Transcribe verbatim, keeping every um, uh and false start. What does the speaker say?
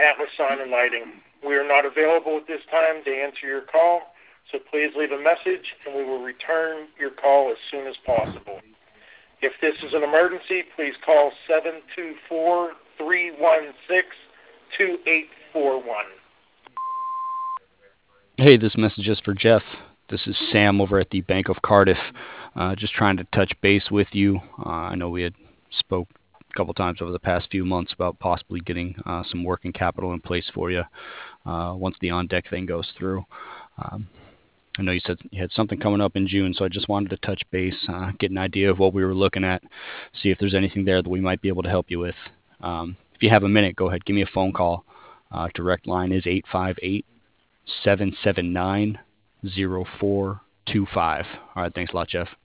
Atlas Sign and Lighting. We are not available at this time to answer your call, so please leave a message and we will return your call as soon as possible. If this is an emergency, please call seven two four, three one six, two eight four one. Hey, this message is for Jeff. This is Sam over at the Bank of Cardiff. Uh, just trying to touch base with you. Uh, I know we had spoke a couple times over the past few months about possibly getting uh, some working capital in place for you uh, once the on-deck thing goes through. Um, I know you said you had something coming up in June, so I just wanted to touch base, uh, get an idea of what we were looking at, see if there's anything there that we might be able to help you with. Um, if you have a minute, go ahead, give me a phone call. Uh, direct line is eight five eight, seven seven nine, zero four two five. All right, thanks a lot, Jeff.